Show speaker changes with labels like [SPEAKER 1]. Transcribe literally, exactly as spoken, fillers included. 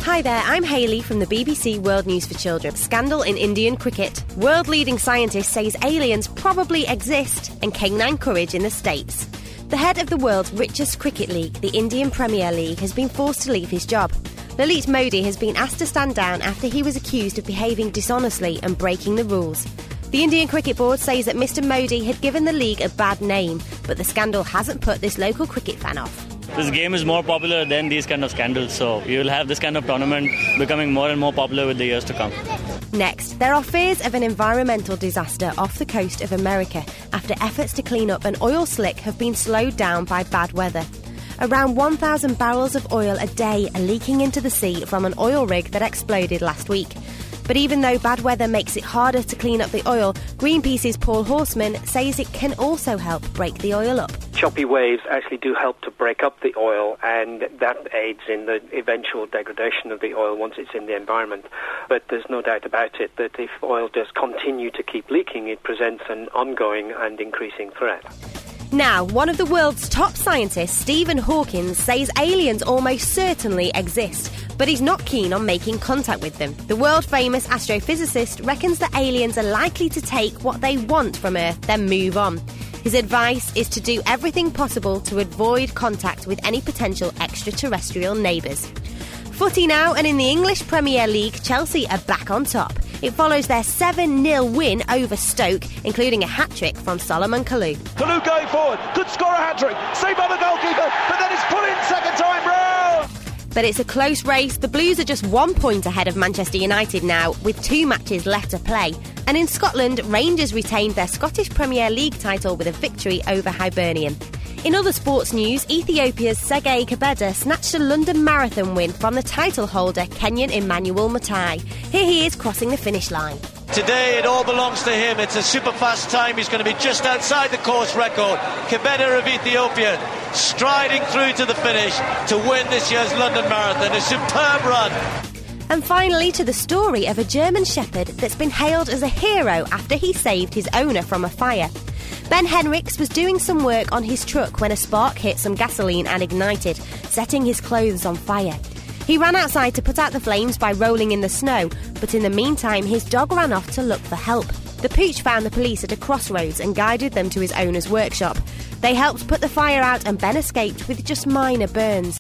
[SPEAKER 1] Hi there, I'm Hayley from the B B C World News for Children. Scandal in Indian cricket. World-leading scientist says aliens probably exist, and canine courage in the States. The head of the world's richest cricket league, the Indian Premier League, has been forced to leave his job. Lalit Modi has been asked to stand down after he was accused of behaving dishonestly and breaking the rules. The Indian Cricket Board says that Mister Modi had given the league a bad name, but the scandal hasn't put this local cricket fan off.
[SPEAKER 2] This game is more popular than these kind of scandals, so you will have this kind of tournament becoming more and more popular with the years to come.
[SPEAKER 1] Next, there are fears of an environmental disaster off the coast of America after efforts to clean up an oil slick have been slowed down by bad weather. Around one thousand barrels of oil a day are leaking into the sea from an oil rig that exploded last week. But even though bad weather makes it harder to clean up the oil, Greenpeace's Paul Horseman says it can also help break the oil up.
[SPEAKER 3] Choppy waves actually do help to break up the oil, and that aids in the eventual degradation of the oil once it's in the environment. But there's no doubt about it that if oil does continue to keep leaking, it presents an ongoing and increasing threat.
[SPEAKER 1] Now, one of the world's top scientists, Stephen Hawking, says aliens almost certainly exist, but he's not keen on making contact with them. The world-famous astrophysicist reckons that aliens are likely to take what they want from Earth, then move on. His advice is to do everything possible to avoid contact with any potential extraterrestrial neighbours. Footy now, and in the English Premier League, Chelsea are back on top. It follows their seven nil win over Stoke, including a hat-trick from Solomon Kalou.
[SPEAKER 4] Kalou going forward, could score a hat-trick, saved by the goalkeeper, but then it's put in second time round!
[SPEAKER 1] But it's a close race. The Blues are just one point ahead of Manchester United now, with two matches left to play. And in Scotland, Rangers retained their Scottish Premier League title with a victory over Hibernian. In other sports news, Ethiopia's Tsegay Kabeda snatched a London Marathon win from the title holder, Kenyan Emmanuel Mutai. Here he is crossing the finish line.
[SPEAKER 5] Today it all belongs to him. It's a super fast time. He's going to be just outside the course record. Kabeda of Ethiopia striding through to the finish to win this year's London Marathon. A superb run.
[SPEAKER 1] And finally, to the story of a German Shepherd that's been hailed as a hero after he saved his owner from a fire. Ben Henriks was doing some work on his truck when a spark hit some gasoline and ignited, setting his clothes on fire. He ran outside to put out the flames by rolling in the snow, but in the meantime his dog ran off to look for help. The pooch found the police at a crossroads and guided them to his owner's workshop. They helped put the fire out and Ben escaped with just minor burns.